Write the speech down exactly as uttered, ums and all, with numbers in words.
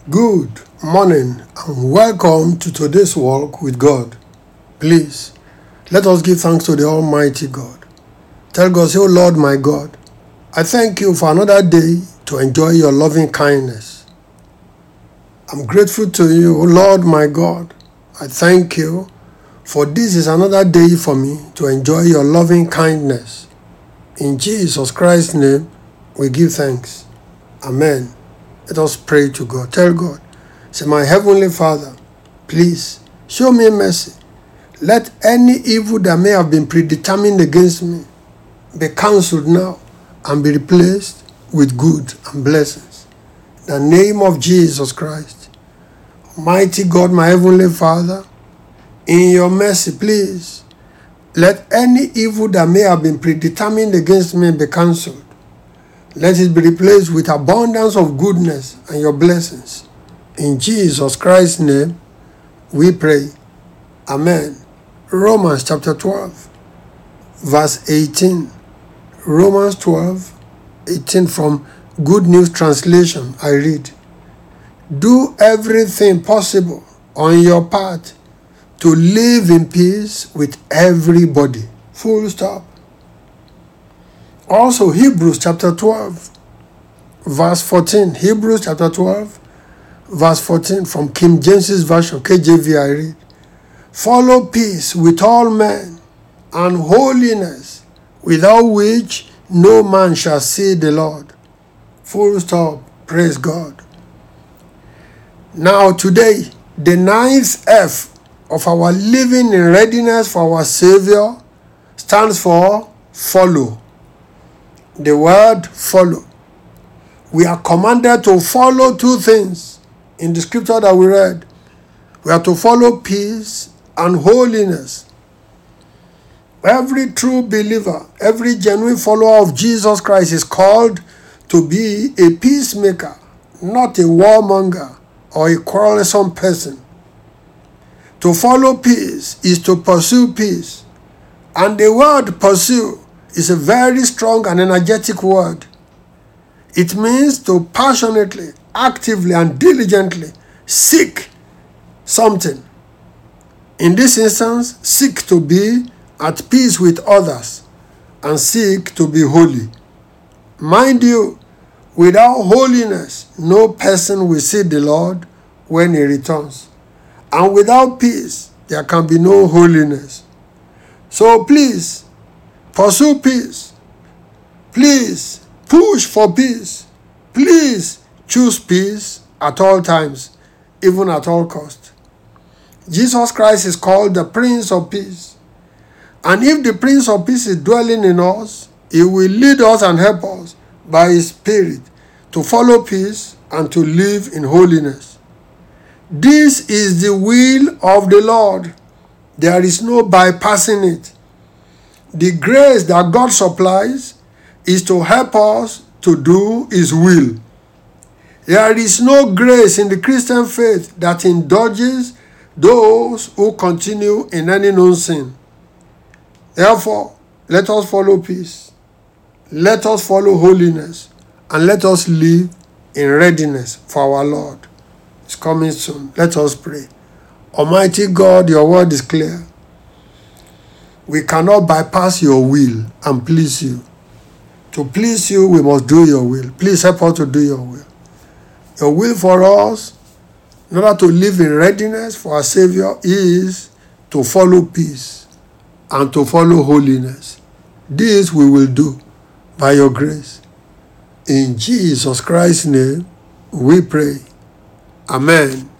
Good morning and welcome to today's walk with God. Please, let us give thanks to the Almighty God. Tell God, say, "Oh Lord my God, I thank you for another day to enjoy your loving kindness. I'm grateful to you, oh Lord my God. I thank you for this is another day for me to enjoy your loving kindness. In Jesus Christ's name, we give thanks. Amen." Let us pray to God. Tell God, say, "My Heavenly Father, please show me mercy. Let any evil that may have been predetermined against me be cancelled now and be replaced with good and blessings. In the name of Jesus Christ. Mighty God, my Heavenly Father, in your mercy, please, let any evil that may have been predetermined against me be cancelled. Let it be replaced with abundance of goodness and your blessings. In Jesus Christ's name, we pray. Amen. Romans chapter twelve, verse eighteen. Romans twelve, eighteen from Good News Translation, I read. Do everything possible on your part to live in peace with everybody. Full stop. Also, Hebrews chapter twelve, verse fourteen. Hebrews chapter twelve, verse fourteen from King James's Version, K J V, I read. Follow peace with all men and holiness, without which no man shall see the Lord. Full stop. Praise God. Now today, the ninth F of our living in readiness for our Savior stands for follow. The word follow. We are commanded to follow two things in the scripture that we read. We are to follow peace and holiness. Every true believer, every genuine follower of Jesus Christ is called to be a peacemaker, not a warmonger or a quarrelsome person. To follow peace is to pursue peace. And the word pursue is a very strong and energetic word. It means to passionately, actively, and diligently seek something. In this instance, seek to be at peace with others and seek to be holy. Mind you, without holiness, no person will see the Lord when he returns. And without peace, there can be no holiness. So please, pursue peace. Please, push for peace. Please, choose peace at all times, even at all cost. Jesus Christ is called the Prince of Peace. And if the Prince of Peace is dwelling in us, he will lead us and help us by his Spirit to follow peace and to live in holiness. This is the will of the Lord. There is no bypassing it. The grace that God supplies is to help us to do his will. There is no grace in the Christian faith that indulges those who continue in any known sin. Therefore, let us follow peace. Let us follow holiness. And let us live in readiness for our Lord. It's coming soon. Let us pray. Almighty God, your word is clear. We cannot bypass your will and please you. To please you, we must do your will. Please help us to do your will. Your will for us, in order to live in readiness for our Savior, is to follow peace and to follow holiness. This we will do by your grace. In Jesus Christ's name, we pray. Amen.